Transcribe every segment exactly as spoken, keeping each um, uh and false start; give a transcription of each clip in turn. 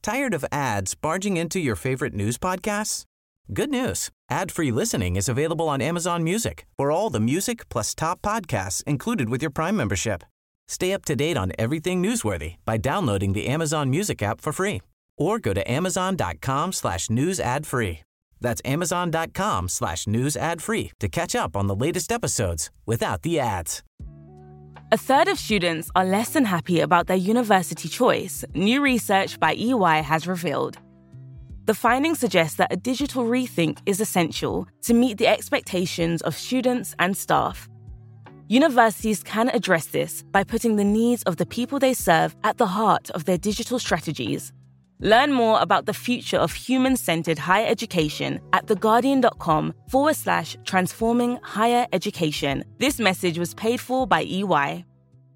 Tired of ads barging into your favorite news podcasts? Good news. Ad-free listening is available on Amazon Music for all the music plus top podcasts included with your Prime membership. Stay up to date on everything newsworthy by downloading the Amazon Music app for free or go to amazon.com slash news ad free. That's amazon.com slash news ad free to catch up on the latest episodes without the ads. A third of students are less than happy about their university choice, new research by E Y has revealed. The findings suggest that a digital rethink is essential to meet the expectations of students and staff. Universities can address this by putting the needs of the people they serve at the heart of their digital strategies. Learn more about the future of human-centered higher education at theguardian.com forward slash transforming higher education. This message was paid for by E Y.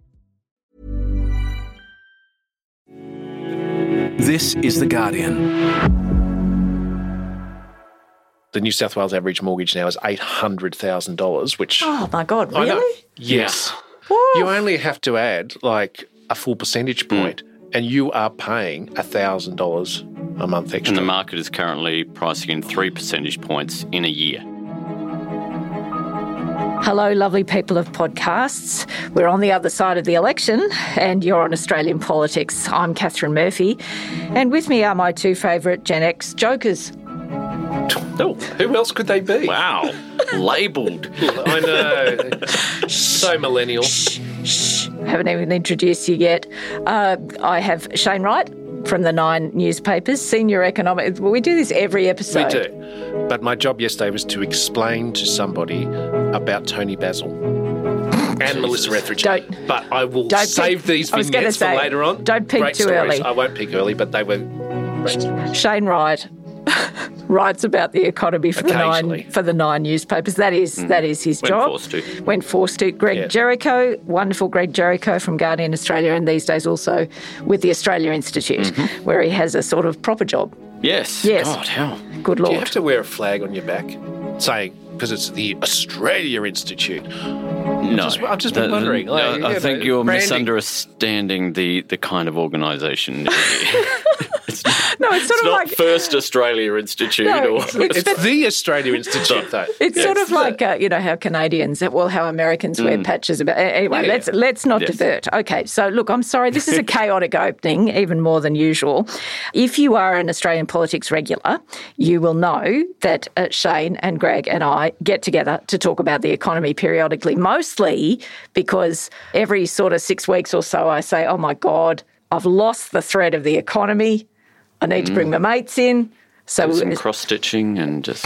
This is The Guardian. The New South Wales average mortgage now is eight hundred thousand dollars, which... Oh, my God, I know. really? Yes. Woo. You only have to add, like, a full percentage point, and you are paying one thousand dollars a month extra. And the market is currently pricing in three percentage points in a year. Hello, lovely people of podcasts. We're on the other side of the election and you're on Australian politics. I'm Catherine Murphy and with me are my two favourite Gen X jokers. Oh, who else could they be? Wow. Labelled. I know. So millennial. Shh, shh. Haven't even introduced you yet. Uh, I have Shane Wright from the Nine newspapers, senior economic. We do this every episode. We do. But my job yesterday was to explain to somebody about Tony Basil and Melissa Etheridge. Don't, but I will don't save peak, these I was vignettes say, for later on. Don't peak Great too stories. early. I won't peak early, but they were great stories. Shane Wright writes about the economy for the nine for the nine newspapers. That is mm. that is his when job. Forced to. When forced to. Greg yeah. Jericho, wonderful Greg Jericho from Guardian Australia, and these days also with the Australia Institute, mm-hmm. where he has a sort of proper job. Yes. Yes. God, how? Good Lord. Do you have to wear a flag on your back saying, because it's the Australia Institute? No. Just, I've just been the, wondering. The, like, I, I you think know, you're branding. misunderstanding the, the kind of organisation. It's not, no, it's sort it's of not like First Australia Institute. No, or it's, It's it's, the Australia Institute, though. it's yes. sort of like uh, you know how Canadians, well, how Americans wear Mm. patches. About anyway, Yeah, let's yeah. let's not Yes. divert. Okay, so look, I'm sorry, this is a chaotic opening, even more than usual. If you are an Australian politics regular, you will know that uh, Shane and Greg and I get together to talk about the economy periodically, mostly because every sort of six weeks or so, I say, "Oh my God, I've lost the thread of the economy. I need mm. to bring my mates in." So some cross-stitching and just...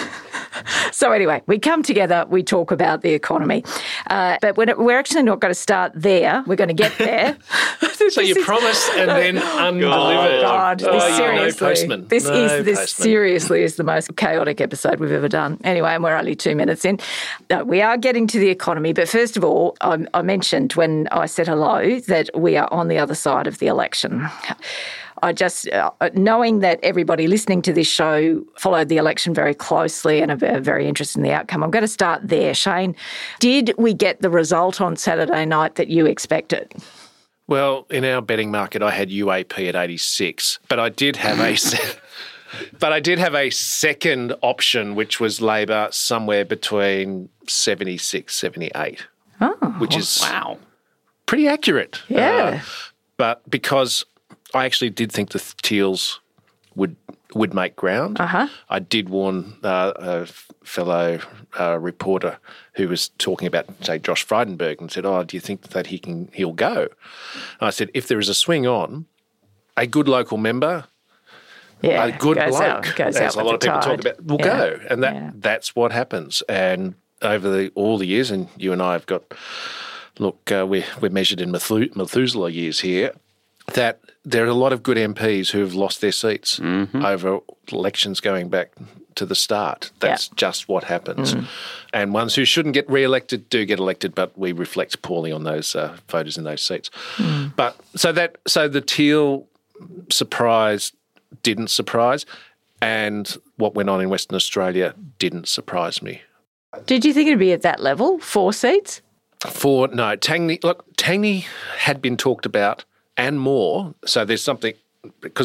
So anyway, we come together, we talk about the economy. Uh, but we're, we're actually not going to start there. We're going to get there. So you is, promise and then undeliver. Oh, God. Oh, This no seriously, postman. this, no is, this postman. seriously is the most chaotic episode we've ever done. Anyway, and we're only two minutes in. No, we are getting to the economy. But first of all, I, I mentioned when I said hello that we are on the other side of the election. I just, uh, knowing that everybody listening to this show followed the election very closely and are very interested in the outcome, I'm going to start there. Shane, did we get the result on Saturday night that you expected? Well, in our betting market, I had U A P at eighty-six, but I did have a... Se- but I did have a second option, which was Labor somewhere between seventy-six, seventy-eight, oh, which is wow, pretty accurate. Yeah. Uh, but because I actually did think the Teals would would make ground. Uh-huh. I did warn uh, a fellow uh, reporter who was talking about, say, Josh Frydenberg and said, "Oh, do you think that he can he'll go?" And I said, "If there is a swing on, a good local member, yeah, a good goes bloke, out, goes as out a lot of with people the talk tide. about, will Yeah. go," and that Yeah. that's what happens. And over the, all the years, and you and I have got, look, uh, we're we're measured in Methu- Methuselah years here. That there are a lot of good M Ps who have lost their seats mm-hmm. over elections going back to the start. That's yep. just what happens. Mm. And ones who shouldn't get re-elected do get elected, but we reflect poorly on those uh, voters in those seats. Mm. But so that so the Teal surprise didn't surprise, and what went on in Western Australia didn't surprise me. Did you think it'd be at that level, four seats? For no, Tangney. Look, Tangney had been talked about and more. So there's something because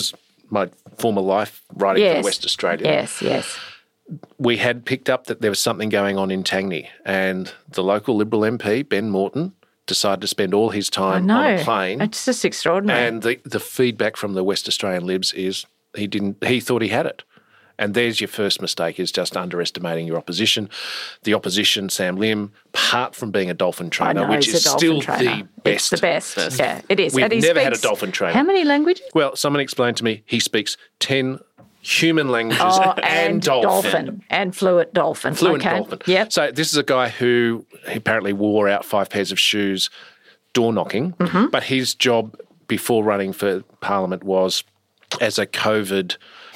my former life writing yes. for the West Australian. Yes, yes. We had picked up that there was something going on in Tangney, and the local Liberal M P, Ben Morton, decided to spend all his time on a plane. It's just extraordinary. And the, the feedback from the West Australian Libs is he didn't. He thought he had it. And there's your first mistake, is just underestimating your opposition. The opposition, Sam Lim, apart from being a dolphin trainer, know, which is still trainer. the best. It's the best, best. yeah, it is. We've and he never speaks, had a dolphin trainer. How many languages? Well, someone explained to me he speaks ten human languages oh, and, and dolphin. dolphin. And fluent dolphin. Fluent okay. dolphin. Yep. So this is a guy who apparently wore out five pairs of shoes door knocking, mm-hmm. but his job before running for Parliament was as a COVID,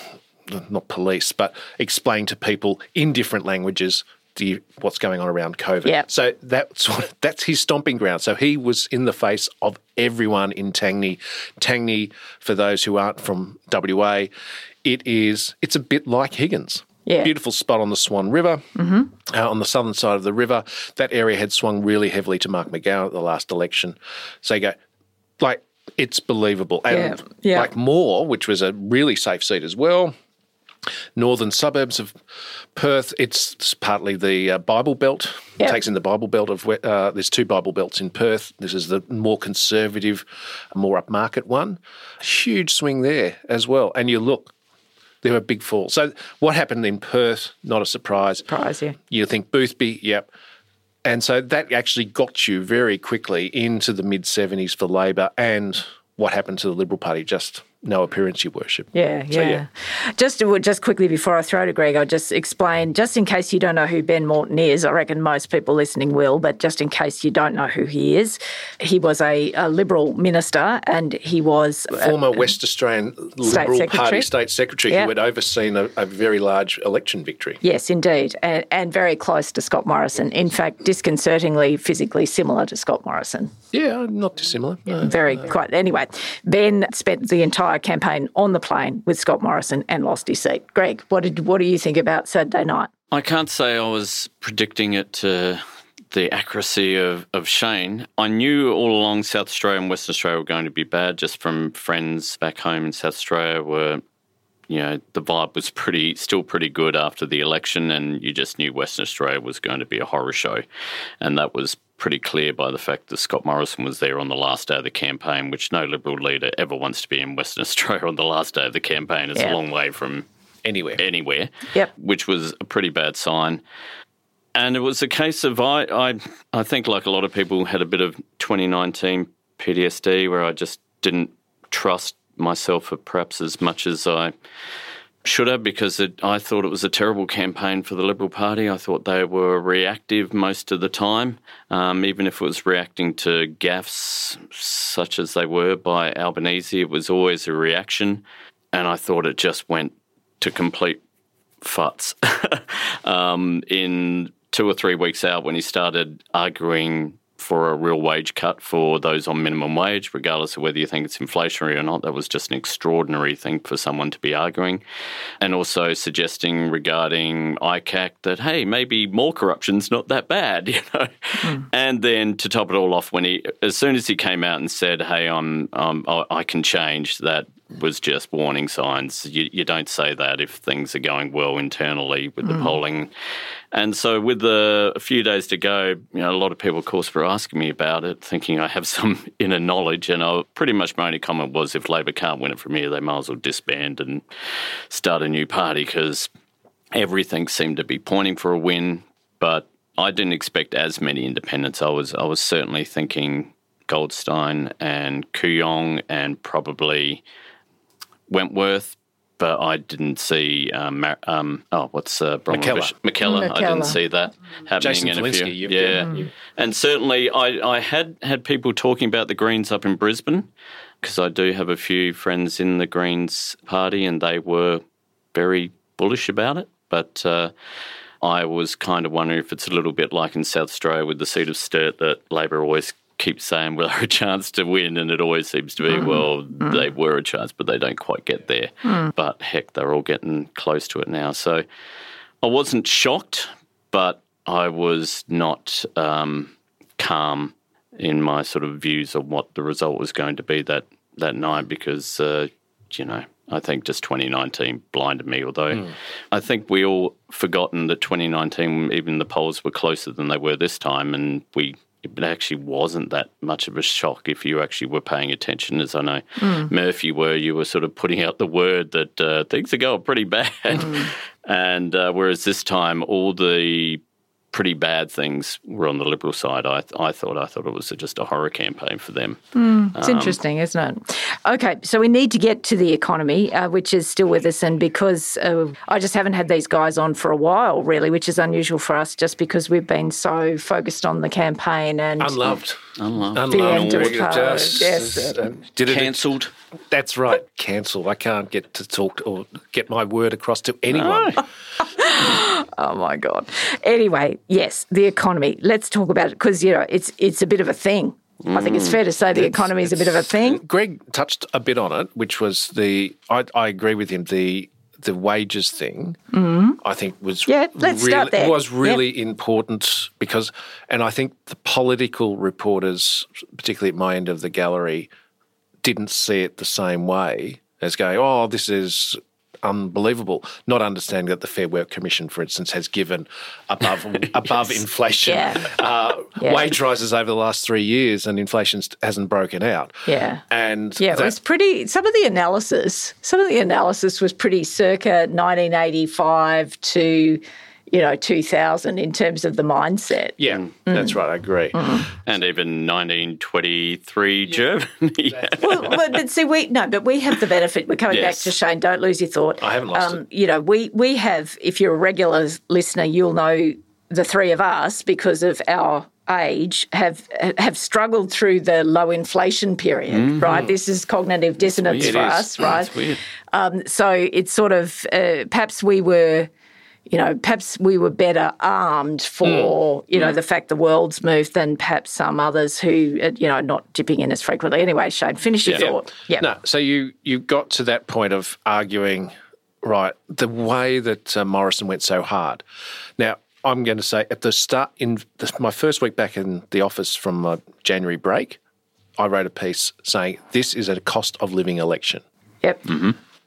not police, but explain to people in different languages the, what's going on around COVID. Yep. So that's that's his stomping ground. So he was in the face of everyone in Tangney. Tangney, for those who aren't from W A, it is it's a bit like Higgins. Yeah. Beautiful spot on the Swan River, mm-hmm. uh, on the southern side of the river. That area had swung really heavily to Mark McGowan at the last election. So you go, like, it's believable. And yeah. Yeah. like Moore, which was a really safe seat as well, northern suburbs of Perth, it's partly the uh, Bible Belt. Yep. It takes in the Bible Belt of, uh, there's two Bible Belts in Perth. This is the more conservative, more upmarket one. Huge swing there as well. And you look, there were big falls. So what happened in Perth, not a surprise. Surprise, yeah. You think Boothby, yep. And so that actually got you very quickly into the mid-seventies for Labor, and what happened to the Liberal Party, just no appearance, your worship. Yeah, so, yeah. yeah. Just just quickly before I throw to Greg, I'll just explain, just in case you don't know who Ben Morton is, I reckon most people listening will, but just in case you don't know who he is, he was a, a Liberal minister, and he was... Former a, West Australian Liberal Secretary. Party State Secretary, yep. who had overseen a, a very large election victory. Yes, indeed, and, and very close to Scott Morrison. In fact, disconcertingly physically similar to Scott Morrison. Yeah, not dissimilar. No, very no. quite. Anyway, Ben spent the entire campaign on the plane with Scott Morrison and lost his seat. Greg, what did what do you think about Saturday night? I can't say I was predicting it to the accuracy of, of Shane. I knew all along South Australia and Western Australia were going to be bad, just from friends back home in South Australia were, you know, the vibe was pretty, still pretty good after the election, and you just knew Western Australia was going to be a horror show. And that was pretty clear by the fact that Scott Morrison was there on the last day of the campaign, which no Liberal leader ever wants to be in Western Australia on the last day of the campaign. It's yeah. a long way from anywhere, anywhere, yep. which was a pretty bad sign. And it was a case of, I, I, I think like a lot of people had a bit of twenty nineteen P T S D where I just didn't trust myself perhaps as much as I should have, because it, I thought it was a terrible campaign for the Liberal Party. I thought they were reactive most of the time, um, even if it was reacting to gaffes such as they were by Albanese. It was always a reaction, and I thought it just went to complete futs. um, in two or three weeks out, when he started arguing for a real wage cut for those on minimum wage, regardless of whether you think it's inflationary or not. That was just an extraordinary thing for someone to be arguing. And also suggesting regarding I C A C that, hey, maybe more corruption's not that bad, you know. Mm. And then to top it all off, when he, as soon as he came out and said, hey, I'm, um, I can change, that was just warning signs. You, you don't say that if things are going well internally with the mm. polling. And so with the, a few days to go, you know, a lot of people, of course, were asking me about it, thinking I have some inner knowledge. And I, pretty much my only comment was, if Labor can't win it from here, they might as well disband and start a new party, because everything seemed to be pointing for a win. But I didn't expect as many independents. I was I was certainly thinking Goldstein and Kooyong and probably Wentworth, but I didn't see um, um, oh, what's uh, McKellar. McKellar. McKellar. I didn't see that happening. Jason in a few. Falinski, yeah, mm. and certainly I, I had had people talking about the Greens up in Brisbane, because I do have a few friends in the Greens party, and they were very bullish about it. But uh, I was kind of wondering if it's a little bit like in South Australia with the seat of Sturt, that Labor always keeps saying, well, they're a chance to win, and it always seems to be, mm. well, mm. they were a chance, but they don't quite get there. Mm. But heck, they're all getting close to it now. So I wasn't shocked, but I was not um, calm in my sort of views of what the result was going to be that, that night, because, uh, you know, I think just twenty nineteen blinded me, although mm. I think we all forgotten that twenty nineteen, even the polls were closer than they were this time, and we it actually wasn't that much of a shock if you actually were paying attention. As I know mm. Murphy were, you were sort of putting out the word that uh, things are going pretty bad. Mm. And uh, whereas this time all the pretty bad things were on the Liberal side, I, I thought I thought it was just a horror campaign for them. Mm, it's um, interesting, isn't it? Okay, so we need to get to the economy, uh, which is still with us, and because uh, I just haven't had these guys on for a while, really, which is unusual for us just because we've been so focused on the campaign and... Unloved. Unloved. The end of Unloved. just, yes. Uh, did it, Cancelled. That's right, cancelled. I can't get to talk to, or get my word across to anyone. No. Oh, my God. Anyway, yes, the economy. Let's talk about it because, you know, it's it's a bit of a thing. Mm. I think it's fair to say the economy is a bit of a thing. Greg touched a bit on it, which was the, I, I agree with him, the the wages thing, mm. I think was yeah, let's really, start there. was really yeah. important because, and I think the political reporters, particularly at my end of the gallery, didn't see it the same way as going, oh, this is unbelievable, not understanding that the Fair Work Commission, for instance, has given above above yes. inflation yeah. Uh, yeah. wage rises over the last three years and inflation hasn't broken out. Yeah. And yeah, that, it was pretty, some of the analysis, some of the analysis was pretty circa nineteen eighty-five to, you know, two thousand in terms of the mindset. Yeah, mm. that's right, I agree. Mm. And even nineteen twenty-three yeah. Germany. yeah. Well, but, but see, we no, but we have the benefit. We're coming yes. back to Shane. Don't lose your thought. I haven't lost um, it. You know, we we have. If you're a regular listener, you'll know the three of us because of our age have have struggled through the low inflation period. Mm-hmm. Right, this is cognitive dissonance for us. Right, That's weird. Um, so it's sort of uh, perhaps we were. You know, perhaps we were better armed for, mm. you know, mm. the fact the world's moved than perhaps some others who, uh, you know, not dipping in as frequently. Anyway, Shane, finish your yeah. thought. Yeah. No, so you, you got to that point of arguing, right, the way that uh, Morrison went so hard. Now, I'm going to say at the start, in the, my first week back in the office from my January break, I wrote a piece saying this is a cost of living election. Yep. Mm-hmm.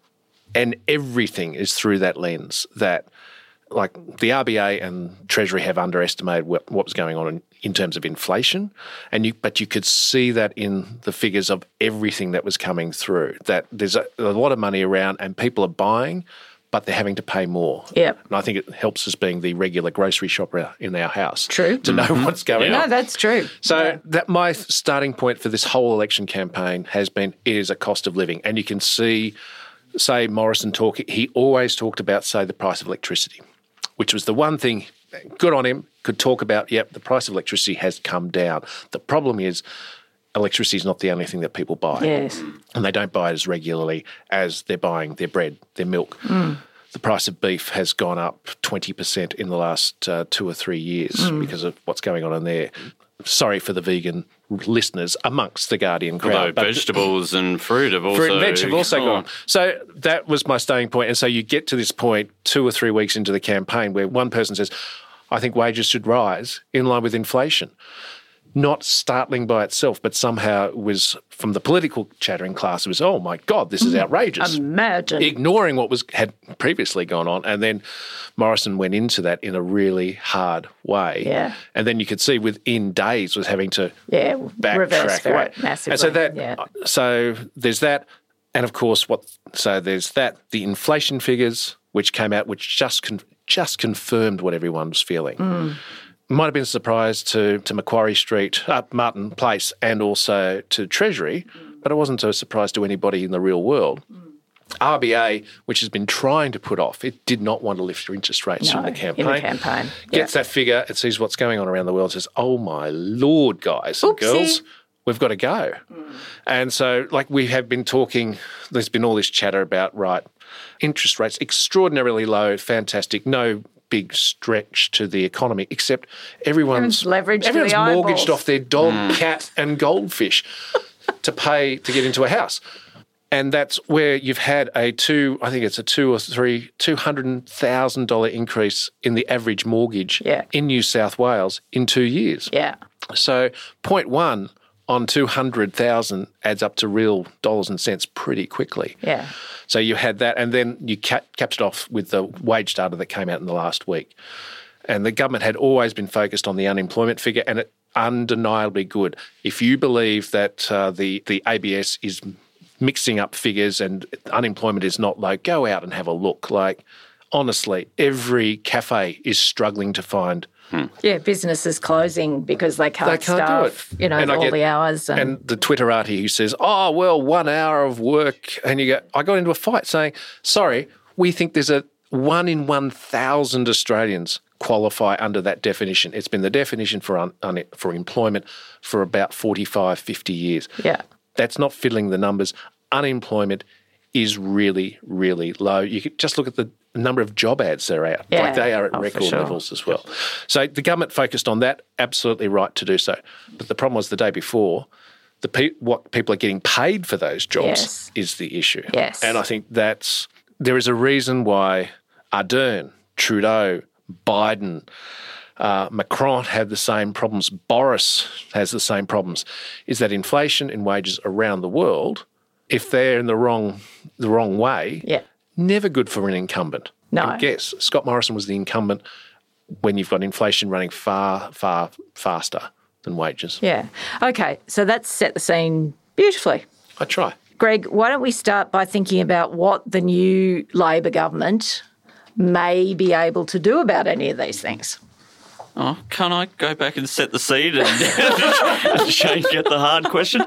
And everything is through that lens that, like the R B A and Treasury have underestimated what, what was going on in, in terms of inflation, and you, but you could see that in the figures of everything that was coming through, that there's a, a lot of money around and people are buying, but they're having to pay more. Yep. And I think it helps us being the regular grocery shopper in our house. True. To know mm-hmm. what's going yeah. on. No, that's true. So yeah. that my starting point for this whole election campaign has been it is a cost of living. And you can see, say, Morrison talk, he always talked about, say, the price of electricity, which was the one thing, good on him, could talk about, yep, the price of electricity has come down. The problem is electricity is not the only thing that people buy. Yes. And they don't buy it as regularly as they're buying their bread, their milk. Mm. The price of beef has gone up twenty percent in the last uh, two or three years mm. because of what's going on in there. Sorry for the vegan listeners amongst the Guardian crowd. Although but vegetables and fruit have also... Fruit and veg have also oh. gone. So that was my starting point. And so you get to this point two or three weeks into the campaign where one person says, I think wages should rise in line with inflation. Not startling by itself, but somehow it was, from the political chattering class, it was, oh my God, this is outrageous. Imagine. Ignoring what was had previously gone on. And then Morrison went into that in a really hard way. Yeah. And then you could see within days was having to yeah, backtrack away. Massively. And so that yeah. so there's that. And of course what so there's that, the inflation figures which came out which just con, just confirmed what everyone was feeling. Mm. Might have been a surprise to, to Macquarie Street, uh, Martin Place, and also to Treasury, mm. but it wasn't a surprise to anybody in the real world. Mm. R B A, which has been trying to put off, it did not want to lift interest rates no, in the campaign. In the campaign. Gets yeah. that figure, it sees what's going on around the world, says, oh my Lord, guys and Oopsie. girls, we've got to go. Mm. And so, like we have been talking, there's been all this chatter about, right, interest rates extraordinarily low, fantastic, no big stretch to the economy, except everyone's, leveraged everyone's to the mortgaged eyeballs. off their dog, Mm. cat and goldfish to pay to get into a house. And that's where you've had a two, I think it's a two or three, two hundred thousand dollars increase in the average mortgage yeah. in New South Wales in two years. Yeah. So point one, on two hundred thousand adds up to real dollars and cents pretty quickly. Yeah. So you had that, and then you cap- capped it off with the wage data that came out in the last week. And the government had always been focused on the unemployment figure, and it undeniably good. If you believe that uh, the, the A B S is mixing up figures and unemployment is not low, go out and have a look. Like, honestly, every cafe is struggling to find. Hmm. Yeah, businesses closing because they can't, they can't staff, do it. you know, and all get, the hours. And, and the Twitterati who says, oh, well, one hour of work. And you go, I got into a fight saying, sorry, we think there's a one in one thousand Australians qualify under that definition. It's been the definition for un, un, for employment for about forty-five, fifty years. Yeah. That's not fiddling the numbers. Unemployment is really, really low. You could just look at the number of job ads that are out. Yeah. Like they are at oh, record sure. levels as well. So the government focused on that, absolutely right to do so. But the problem was the day before, the pe- what people are getting paid for those jobs yes. is the issue. Yes. And I think that's, there is a reason why Ardern, Trudeau, Biden, uh, Macron have the same problems, Boris has the same problems, is that inflation in wages around the world, if they're in the wrong the wrong way, yeah. never good for an incumbent. No. And guess, Scott Morrison was the incumbent when you've got inflation running far, far faster than wages. Yeah. Okay, so that's set the scene beautifully. I try. Greg, why don't we start by thinking about what the new Labor government may be able to do about any of these things? Oh, can I go back and set the seed and Shane get the hard question?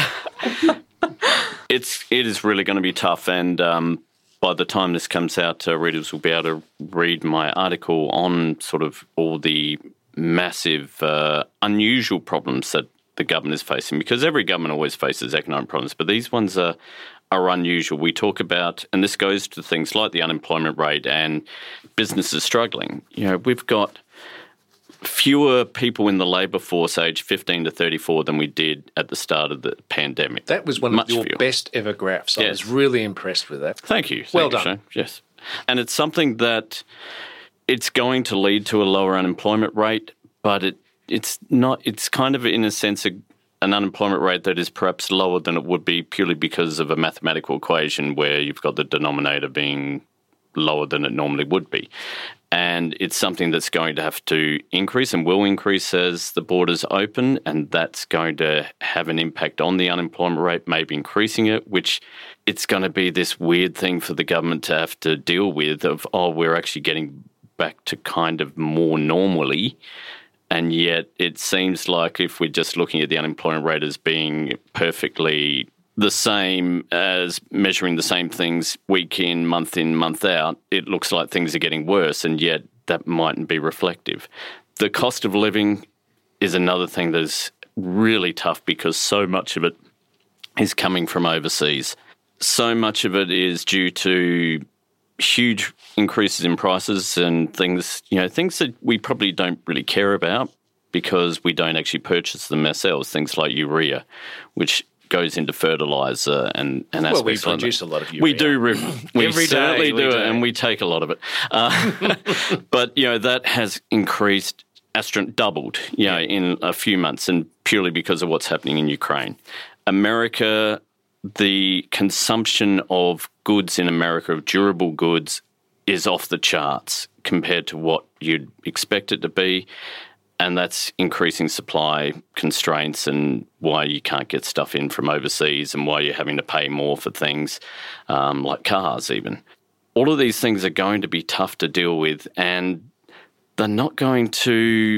It's it is really going to be tough, and um, by the time this comes out, uh, readers will be able to read my article on sort of all the massive, uh, unusual problems that the government is facing, because every government always faces economic problems, but these ones are are unusual. We talk about, and this goes to things like the unemployment rate and businesses struggling. You know, we've got fewer people in the labour force aged fifteen to thirty-four than we did at the start of the pandemic. That was one Much of your fewer. best ever graphs. I Yes. was really impressed with that. Thank you. Thank Well you, done. Shane. Yes. And it's something that it's going to lead to a lower unemployment rate, but it it's not, it's kind of in a sense a, an unemployment rate that is perhaps lower than it would be purely because of a mathematical equation where you've got the denominator being lower than it normally would be. And it's something that's going to have to increase and will increase as the borders open, and that's going to have an impact on the unemployment rate, maybe increasing it, which it's going to be this weird thing for the government to have to deal with of, oh, we're actually getting back to kind of more normally. And yet it seems like if we're just looking at the unemployment rate as being perfectly the same as measuring the same things week in, month in, month out, it looks like things are getting worse, and yet that mightn't be reflective. The cost of living is another thing that is really tough because so much of it is coming from overseas. So much of it is due to huge increases in prices and things, you know, things that we probably don't really care about because we don't actually purchase them ourselves, things like urea, which goes into fertiliser and, and Well, we aspects like produce that. a lot of urea. We do. Re- we Every day certainly we do, do. it, and we take a lot of it. Uh, but, you know, that has increased, astron- doubled, you know, in a few months, and purely because of what's happening in Ukraine. America, the consumption of goods in America, of durable goods, is off the charts compared to what you'd expect it to be. And that's increasing supply constraints and why you can't get stuff in from overseas and why you're having to pay more for things um, like cars even. All of these things are going to be tough to deal with, and they're not going to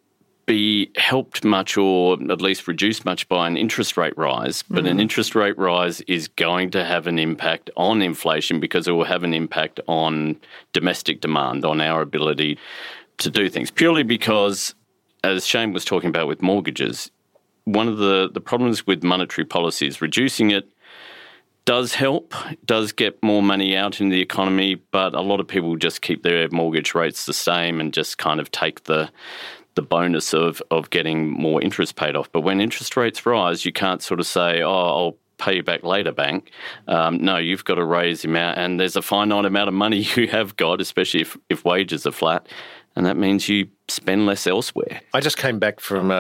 be helped much or at least reduced much by an interest rate rise. But mm. an interest rate rise is going to have an impact on inflation because it will have an impact on domestic demand, on our ability to do things, purely because, as Shane was talking about with mortgages, one of the, the problems with monetary policy is reducing it does help, does get more money out in the economy, but a lot of people just keep their mortgage rates the same and just kind of take the the bonus of, of getting more interest paid off. But when interest rates rise, you can't sort of say, oh, I'll pay you back later, bank. Um, no, you've got to raise the amount, and there's a finite amount of money you have got, especially if, if wages are flat, and that means you spend less elsewhere. I just came back from a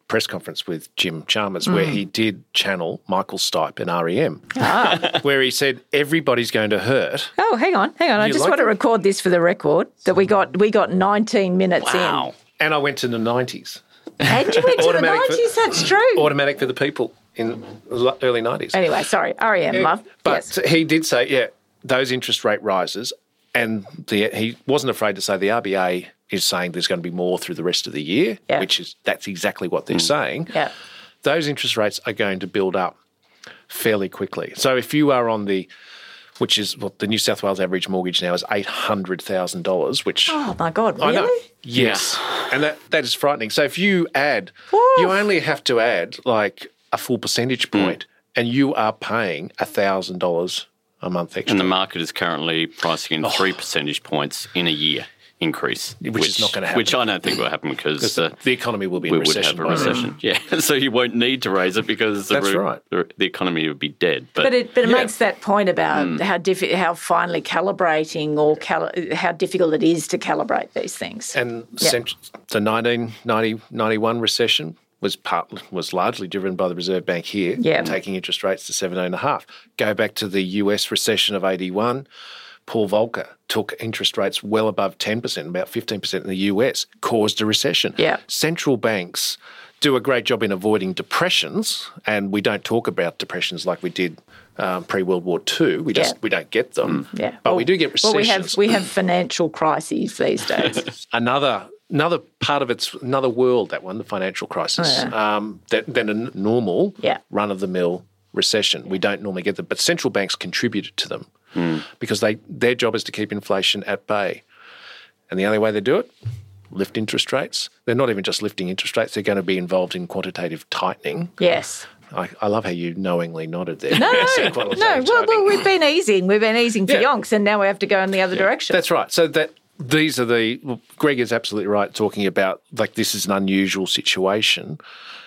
press conference with Jim Chalmers mm. where he did channel Michael Stipe and R E M, ah. where he said everybody's going to hurt. Oh, hang on, hang on. I just like want it? to record this for the record that we got we got nineteen minutes wow. in. And I went to the nineties. And you went to the nineties, for, that's true. Automatic for the people in the early nineties. Anyway, sorry, R E M, yeah, love. But yes. he did say, yeah, those interest rate rises, and the, he wasn't afraid to say the R B A is saying there's going to be more through the rest of the year, yeah. which is that's exactly what they're mm. saying. Yeah. Those interest rates are going to build up fairly quickly. So if you are on the, which is what the New South Wales average mortgage now is eight hundred thousand dollars, which... Oh, my God, really? I know. Yes. Yeah. And that, that is frightening. So if you add, Woo. you only have to add like a full percentage point mm. and you are paying one thousand dollars a month extra. And the market is currently pricing in oh. three percentage points in a year increase. Which, which is not going to happen. Which I don't think will happen because the, the economy will be in we recession. would have a recession. Yeah. So you won't need to raise it because the, That's re- right. the, the economy would be dead. But, but it, but it yeah. makes that point about mm. how diffi- how finely calibrating or cal- how difficult it is to calibrate these things. And yeah. cent- the nineteen ninety ninety-one recession was part was largely driven by the Reserve Bank here, yeah. taking interest rates to seventeen and a half. Go back to the U S recession of eighty-one. Paul Volcker took interest rates well above ten percent, about fifteen percent in the U S, caused a recession. Yeah. Central banks do a great job in avoiding depressions, and we don't talk about depressions like we did um, pre-World War Two. We just yeah. we don't get them. Mm, yeah. But well, we do get recessions. Well, we have we have financial crises these days. another another part of it's another world, that one, the financial crisis, oh, yeah. um, that, than a normal yeah. run-of-the-mill recession. We don't normally get them, but central banks contributed to them. Mm. Because they their job is to keep inflation at bay. And the only way they do it, lift interest rates. They're not even just lifting interest rates, they're going to be involved in quantitative tightening. Yes. I, I love how you knowingly nodded there. No, no, no. Well, well, we've been easing. We've been easing for yeah. yonks, and now we have to go in the other yeah. direction. That's right. So that these are the... Well, Greg is absolutely right talking about, like, this is an unusual situation.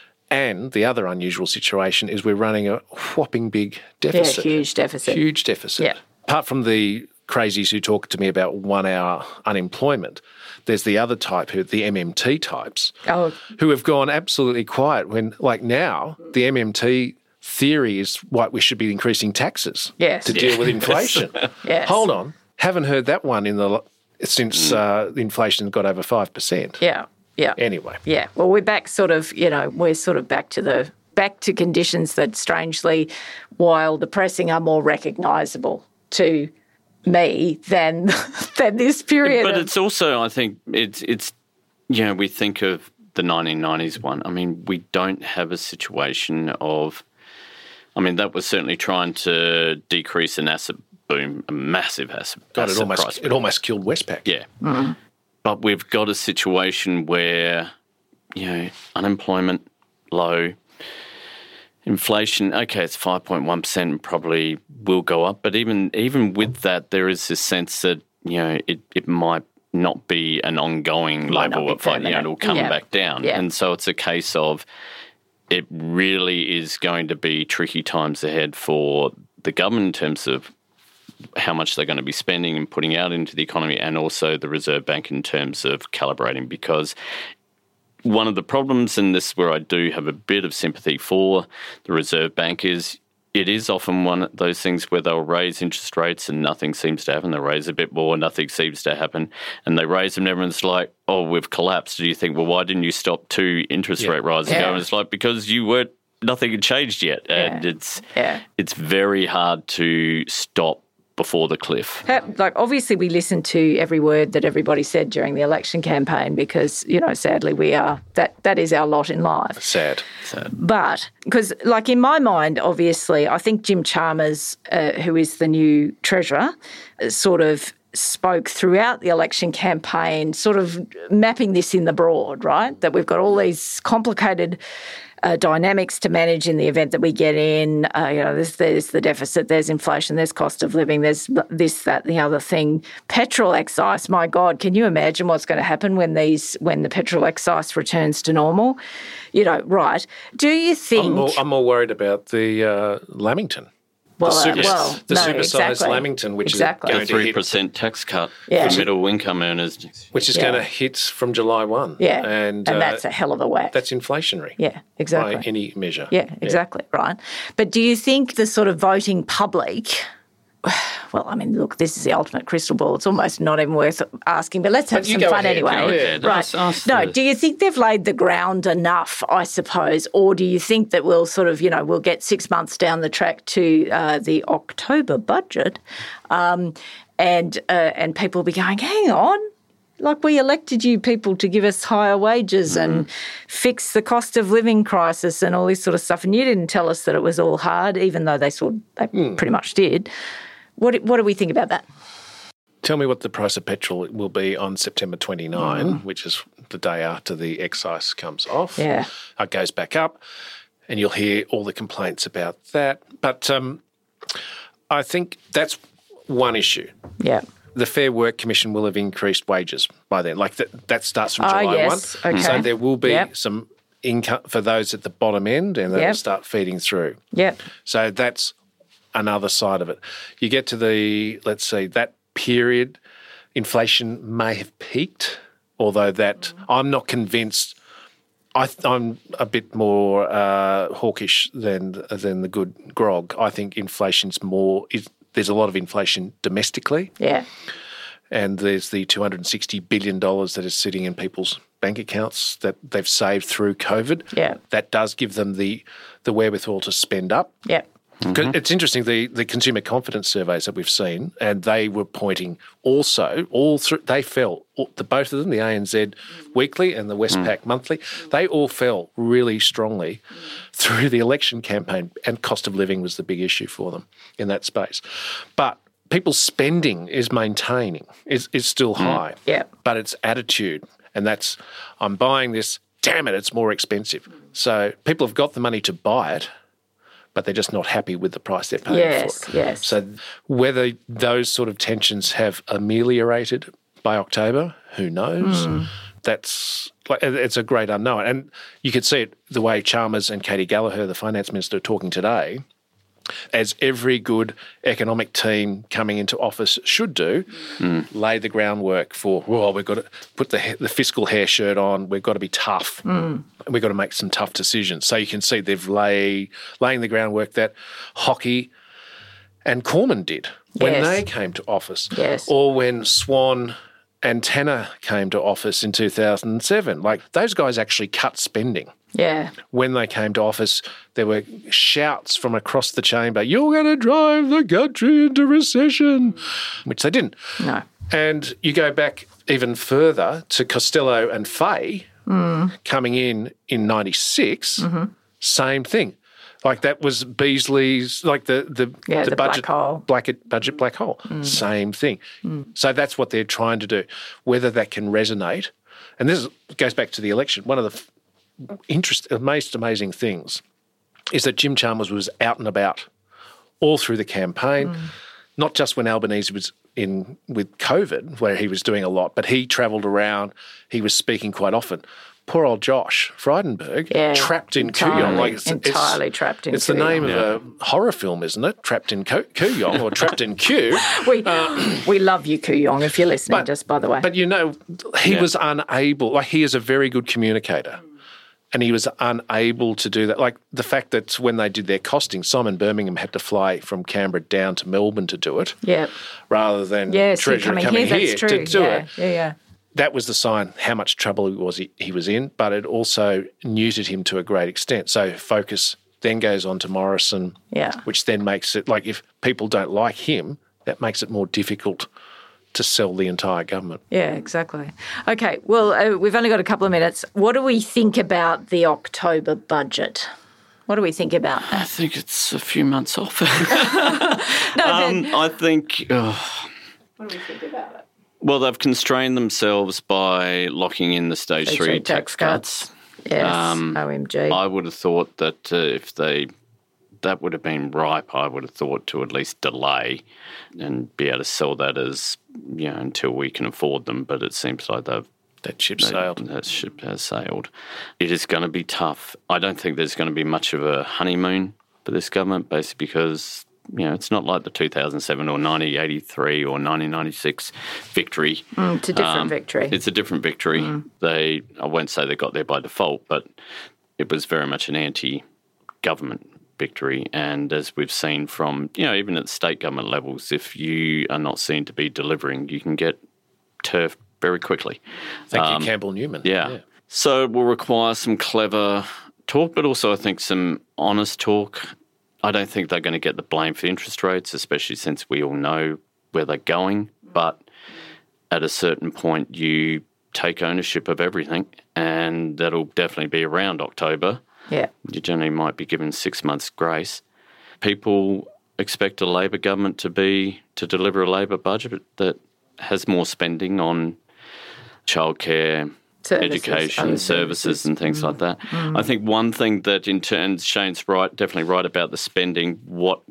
And the other unusual situation is we're running a whopping big deficit. Yeah, huge deficit. Huge deficit. Yeah. Apart from the crazies who talk to me about one-hour unemployment, there's the other type, who the M M T types, oh. who have gone absolutely quiet when, like now, the M M T theory is what we should be increasing taxes yes. to deal with inflation. yes. Hold on. Haven't heard that one in the since uh, inflation got over five percent. Yeah. Yeah. Anyway. Yeah. Well, we're back sort of, you know, we're sort of back to the back to conditions that strangely, while depressing, are more recognisable to me than than this period. But of... it's also, I think, it's it's you know, we think of the nineteen nineties one. I mean, we don't have a situation of, I mean, that was certainly trying to decrease an asset boom, a massive asset, God, asset it almost price. it almost killed Westpac. Yeah. Mm. But we've got a situation where, you know, unemployment low, inflation, okay, it's five point one percent and probably will go up. But even even with that, there is this sense that, you know, it, it might not be an ongoing might level of, you know, it'll come yeah. back down. Yeah. And so it's a case of it really is going to be tricky times ahead for the government in terms of how much they're going to be spending and putting out into the economy, and also the Reserve Bank in terms of calibrating, because one of the problems, and this is where I do have a bit of sympathy for the Reserve Bank, is it is often one of those things where they'll raise interest rates and nothing seems to happen. They raise a bit more, nothing seems to happen. And they raise them and everyone's like, oh, we've collapsed. Do you think, well, why didn't you stop two interest yeah. rate rises yeah. ago? And it's like, because you weren't, nothing had changed yet. Yeah. And it's yeah. it's very hard to stop before the cliff. Like, obviously we listened to every word that everybody said during the election campaign because, you know, sadly we are, that that is our lot in life. Sad. Sad. But, because, like, in my mind, obviously, I think Jim Chalmers, uh, who is the new Treasurer, uh, sort of spoke throughout the election campaign, sort of mapping this in the broad, right? That we've got all these complicated Uh, dynamics to manage in the event that we get in. Uh, you know, there's, there's the deficit, there's inflation, there's cost of living, there's this, that, the other thing. Petrol excise, my God, can you imagine what's going to happen when these when the petrol excise returns to normal? You know, right? Do you think? I'm more, I'm more worried about the uh, Lamington. Well, the super, uh, well, the no, supersized exactly. Lamington, which exactly. is The going to three hit, percent tax cut Yeah. for middle income earners. which is Yeah. going to hit from July first. Yeah, and, and uh, that's a hell of a whack. that's inflationary. Yeah, exactly. By any measure. Yeah, exactly, right. But do you think the sort of voting public, well, I mean, look, this is the ultimate crystal ball. It's almost not even worth asking, but let's have But you some go fun ahead, anyway. go ahead. Right. Ask- ask no, the- do you think they've laid the ground enough, I suppose, or do you think that we'll sort of, you know, we'll get six months down the track to uh, the October budget um, and uh, and people will be going, hang on, like we elected you people to give us higher wages mm. and fix the cost of living crisis and all this sort of stuff, and you didn't tell us that it was all hard, even though they sort of, they mm. pretty much did. What what do we think about that? Tell me what the price of petrol will be on September twenty-ninth, mm. which is the day after the excise comes off. Yeah. It goes back up, and you'll hear all the complaints about that. But um, I think that's one issue. Yeah. The Fair Work Commission will have increased wages by then. Like that, that starts from Oh, July yes. first. Okay. So there will be Yep. some income for those at the bottom end, and that Yep. will start feeding through. Yep. So that's another side of it. You get to the, let's see, that period, inflation may have peaked, although that I'm not convinced. I, I'm a bit more uh, hawkish than than the good grog. I think inflation's more. Is, there's a lot of inflation domestically, Yeah. and there's the two hundred sixty billion dollars that is sitting in people's bank accounts that they've saved through COVID. Yeah. That does give them the the wherewithal to spend up. Yeah. Mm-hmm. It's interesting, the, the consumer confidence surveys that we've seen, and they were pointing also all through, they fell, the both of them, the A N Z weekly and the Westpac mm. monthly, they all fell really strongly through the election campaign, and cost of living was the big issue for them in that space. But people's spending is maintaining, is, is still high, mm. yeah. but it's attitude, and that's, I'm buying this, damn it, it's more expensive. So people have got the money to buy it, but they're just not happy with the price they're paying yes, for it. Yes, So whether those sort of tensions have ameliorated by October, who knows? Mm. That's like, it's a great unknown. And you could see it the way Chalmers and Katie Gallagher, the finance minister, are talking today, as every good economic team coming into office should do, mm. lay the groundwork for, well, we've got to put the the fiscal hair shirt on, we've got to be tough, mm. and we've got to make some tough decisions. So you can see they've lay, laying the groundwork that Hockey and Cormann did when yes. they came to office, yes. or when Swan and Tanner came to office in two thousand seven. Like, those guys actually cut spending. Yeah. When they came to office, there were shouts from across the chamber, you're going to drive the country into recession, which they didn't. No. And you go back even further to Costello and Fay mm. coming in in ninety-six, mm-hmm. same thing. Like, that was Beasley's, like the the, yeah, the, the budget black hole. Black, budget black hole. Mm. Same thing. Mm. So that's what they're trying to do. Whether that can resonate, and this goes back to the election. One of the interest, most amazing things is that Jim Chalmers was out and about all through the campaign, mm. not just when Albanese was in with COVID, where he was doing a lot, but he travelled around. He was speaking quite often. Poor old Josh Frydenberg, yeah, trapped in entirely, Kooyong. Like it's, entirely it's, trapped in It's Kooyong. the name yeah. of a horror film, isn't it? Trapped in Ko- Kooyong or Trapped in Kew. we, uh, we love you, Kooyong, if you're listening, but, just by the way. But, you know, he yeah. was unable. Like, he is a very good communicator. And he was unable to do that. Like, the fact that when they did their costing, Simon Birmingham had to fly from Canberra down to Melbourne to do it, yeah, rather than yes, Treasurer coming, coming here, here that's true. to do yeah, it. Yeah, yeah. That was the sign how much trouble he was he, he was in, but it also neutered him to a great extent. So focus then goes on to Morrison, yeah. which then makes it, like, if people don't like him, that makes it more difficult to sell the entire government. Yeah, exactly. Okay, well, uh, we've only got a couple of minutes. What do we think about the October budget? What do we think about that? I think it's a few months off. no, um, but, I think... Oh. What do we think about it? Well, they've constrained themselves by locking in the stage, stage three, three tax, tax cuts. cuts. Yes, um, O M G. I would have thought that uh, if they... that would have been ripe, I would have thought, to at least delay and be able to sell that as, you know, until we can afford them. But it seems like they've... That ship they, sailed. That ship has sailed. It is going to be tough. I don't think there's going to be much of a honeymoon for this government, basically because you know, it's not like the two thousand seven or nineteen eighty-three or nineteen ninety-six victory. Mm, it's a different um, victory. It's a different victory. Mm. They, I won't say they got there by default, but it was very much an anti-government victory. And as we've seen from, you know, even at state government levels, if you are not seen to be delivering, you can get turfed very quickly. Thank um, you, Campbell Newman. Yeah. yeah. So it will require some clever talk, but also I think some honest talk. I don't think they're going to get the blame for interest rates, especially since we all know where they're going. But at a certain point, you take ownership of everything, and that'll definitely be around October. Yeah. You generally might be given six months' grace. People expect a Labor government to be to deliver a Labor budget that has more spending on childcare, services, education, services, services and things mm. like that. Mm. I think one thing that in turn, Shane's right, definitely right about the spending. What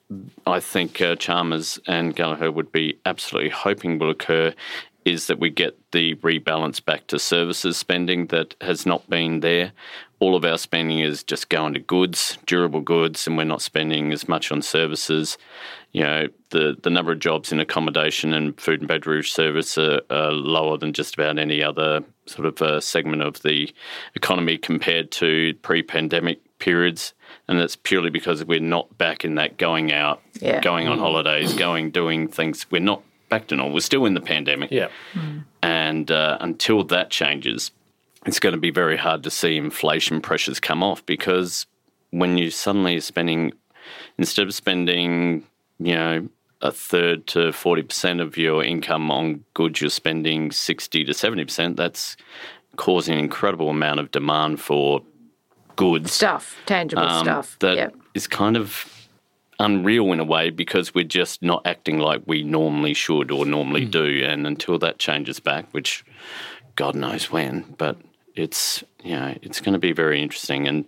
I think uh, Chalmers and Gallagher would be absolutely hoping will occur is that we get the rebalance back to services spending that has not been there. All of our spending is just going to goods, durable goods, and we're not spending as much on services. You know, the, the number of jobs in accommodation and food and beverage service are, are lower than just about any other sort of uh, segment of the economy compared to pre-pandemic periods. And that's purely because we're not back in that going out, yeah. going on holidays, going, doing things. We're not back to normal. We're still in the pandemic. Yeah. Mm. And uh, until that changes, it's going to be very hard to see inflation pressures come off, because when you suddenly are spending, instead of spending, you know, a third to forty percent of your income on goods, you're spending sixty to seventy percent, that's causing an incredible amount of demand for goods. Stuff, tangible um, stuff. That yep. is kind of unreal in a way, because we're just not acting like we normally should or normally mm. do. And until that changes back, which God knows when, but it's, you know, it's going to be very interesting. And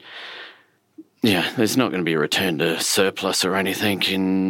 yeah, there's not going to be a return to surplus or anything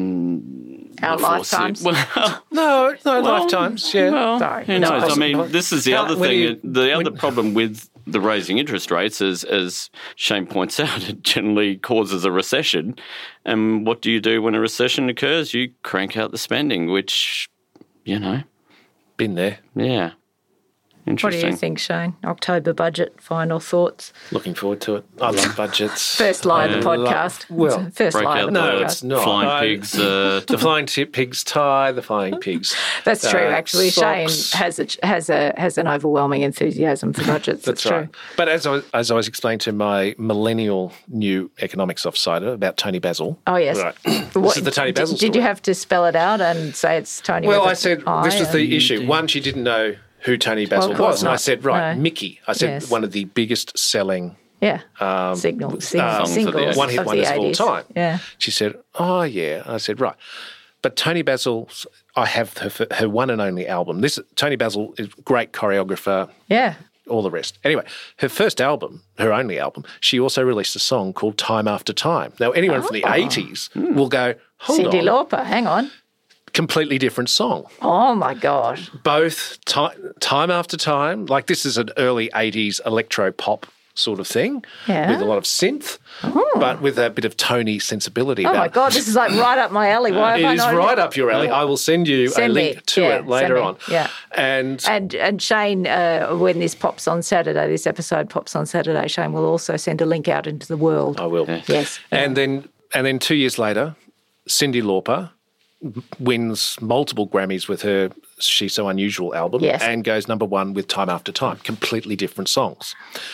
in our lifetimes. Well, no, no well, lifetimes. Yeah, well, sorry. Who knows? No, I mean, this is the How, other thing. You, the other when, problem with the raising interest rates is, as Shane points out, it generally causes a recession. And what do you do when a recession occurs? You crank out the spending, which, you know, been there. Yeah. What do you think, Shane? October budget, final thoughts? Looking forward to it. I love budgets. First lie of the podcast. Well, first lie of the no, podcast. it's not. Flying I, pigs. Uh, the flying pigs tie, the flying pigs. That's uh, true, actually. Socks. Shane has a, has a has an overwhelming enthusiasm for budgets. That's, That's right. true. But as I, as I was explaining to my millennial new economics offsider about Tony Basil. Oh, yes. Right. What, this is the Tony Basil did, did you have to spell it out and say it's Tony? Well, with I said this was the issue. One, she didn't know who Tony Basil well, was. And not. I said, right, no. Mickey. I said yes. one of the biggest selling yeah. um, Signal, sing, um, singles one-hit of wonders the of all eighties. time. Yeah. She said, oh, yeah. I said, right. But Tony Basil, I have her, her one and only album. This Tony Basil is a great choreographer. Yeah. All the rest. Anyway, her first album, her only album, she also released a song called Time After Time. Now, anyone oh. from the eighties mm. will go, hold Cyndi on. Cyndi Lauper, hang on. Completely different song. Oh, my gosh. Both time, time after time. Like, this is an early eighties electro-pop sort of thing yeah. with a lot of synth, oh. but with a bit of Tony sensibility. Oh, about my it. God, this is like right up my alley. Why it have I is not right up your alley. I will send you send a link me. to yeah, it later on. Yeah. And, and and Shane, uh, when this pops on Saturday, this episode pops on Saturday, Shane will also send a link out into the world. I will. Yes. yes. And then and then two years later, Cyndi Lauper wins multiple Grammys with her She's So Unusual album yes. and goes number one with Time After Time. Completely different songs.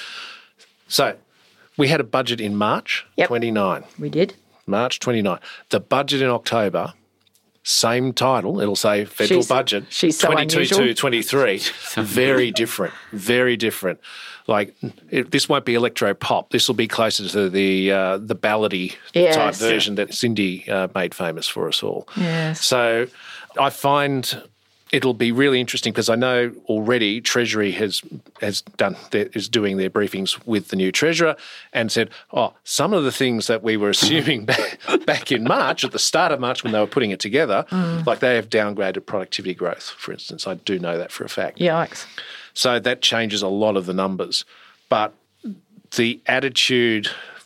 So we had a budget in March yep. twenty-nine. We did. March twenty-nine. The budget in October, same title. It'll say federal she's, budget. She's So twenty-two Unusual. to twenty-three. Very different. Very different. Like, it, this won't be electro pop. This will be closer to the uh, the ballady yes. type version that Cyndi uh, made famous for us all. Yes. So I find it'll be really interesting, because I know already Treasury has has done their, is doing their briefings with the new Treasurer and said, oh, some of the things that we were assuming back, back in March, at the start of March when they were putting it together, mm. like they have downgraded productivity growth, for instance. I do know that for a fact. Yikes. So that changes a lot of the numbers. But the attitude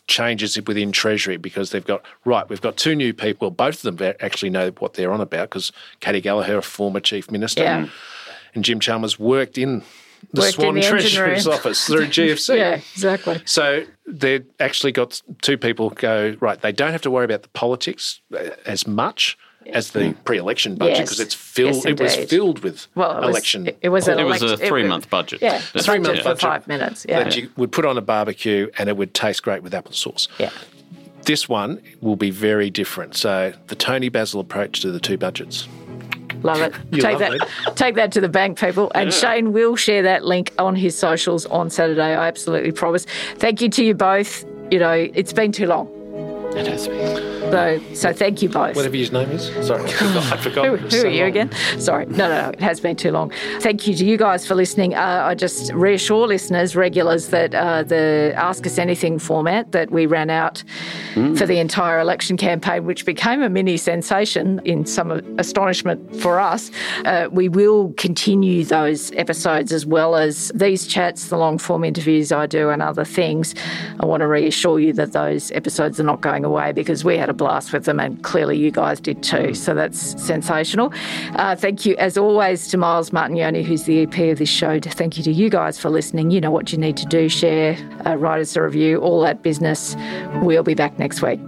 changes within Treasury because they've got, right, we've got two new people. Both of them actually know what they're on about because Katie Gallagher, a former Chief Minister, Yeah. and Jim Chalmers worked in the Worked Swan in the engine Treasurer's room. office through G F C. Yeah, exactly. So they've actually got two people go, right, they don't have to worry about the politics as much as the pre-election budget Yes. because it's filled. Yes, it was indeed. filled with Well, it was, election. It, it was, an It was elect- a three-month budget. Yeah, That's a three-month budget for budget five minutes. Yeah, that you would put on a barbecue and it would taste great with applesauce. yeah. This one will be very different. So the Tony Basil approach to the two budgets. Love it. You take love that. Take that to the bank, people. And Shane will share that link on his socials on Saturday. I absolutely promise. Thank you to you both. You know, it's been too long. It has been. So, so thank you both. Whatever his name is. Sorry, I forgot. I forgot. Who, It was who so are you long. again? Sorry. No, no, no. It has been too long. Thank you to you guys for listening. Uh, I just reassure listeners, regulars, that uh, the Ask Us Anything format that we ran out mm. for the entire election campaign, which became a mini sensation in some astonishment for us, uh, we will continue those episodes as well as these chats, the long form interviews I do and other things. I want to reassure you that those episodes are not going away because we had a blast with them and clearly you guys did too. So that's sensational. Uh, thank you, as always, to Miles Martignoni, who's the E P of this show. Thank you to you guys for listening. You know what you need to do. Share, uh, write us a review, all that business. We'll be back next week.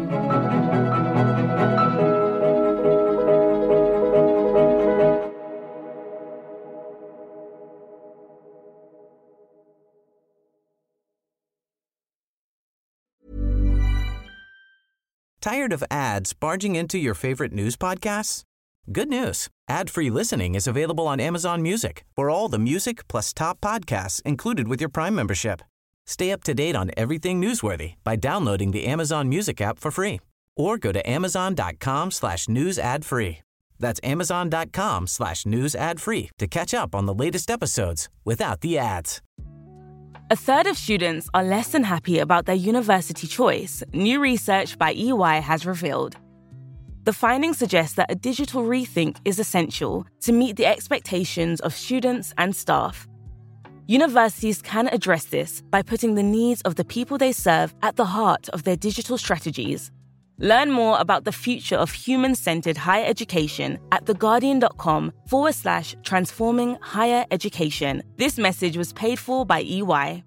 Tired of ads barging into your favorite news podcasts? Good news. Ad-free listening is available on Amazon Music for all the music plus top podcasts included with your Prime membership. Stay up to date on everything newsworthy by downloading the Amazon Music app for free or go to amazon.com slash news ad free. That's amazon.com slash news ad free to catch up on the latest episodes without the ads. A third of students are less than happy about their university choice, new research by E Y has revealed. The findings suggest that a digital rethink is essential to meet the expectations of students and staff. Universities can address this by putting the needs of the people they serve at the heart of their digital strategies. Learn more about the future of human-centered higher education at theguardian.com forward slash transforming higher education. This message was paid for by E Y.